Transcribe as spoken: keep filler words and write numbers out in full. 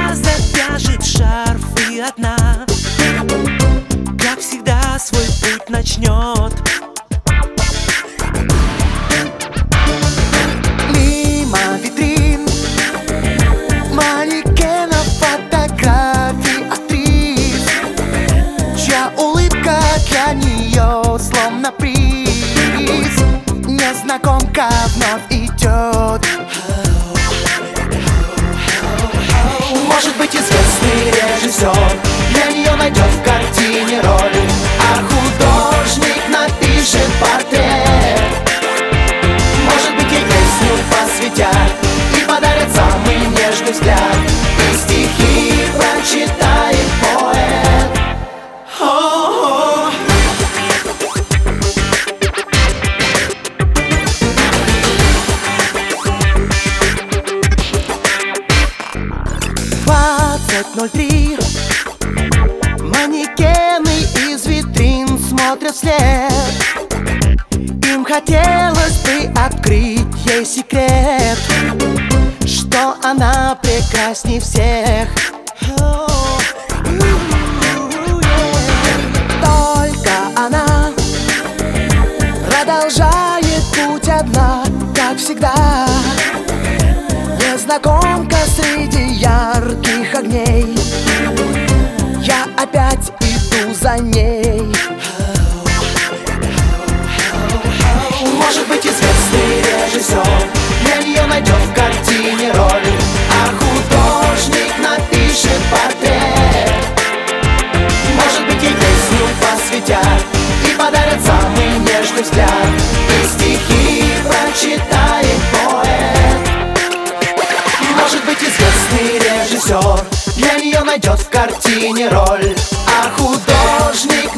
Она завяжет шарф и одна, как всегда, свой путь начнет. Мимо витрин, манекенов, фотографий актрис, чья улыбка для нее словно приз. Незнакомка вновь идет. Может быть, известный режиссер для нее найдет в картине роль, а художник напишет портрет. Может быть, ей песню посвятят и подарят самый нежный взгляд, и стихи прочитает поэт. О-о-о. двадцать ноль три. Манекены из витрин смотрят вслед. Им хотелось бы открыть ей секрет, что она прекрасней всех. Только она продолжает путь одна, как всегда. Незнакомка среди ярких огней, я опять иду за ней. Может быть, известный режиссер для нее найдет в картине роль, а художник напишет портрет. Может быть, ей песню посвятят и подарят самый нежный взгляд, и стихи прочитает поэт. Может быть, известный режиссер для нее найдет в картине роль, а художник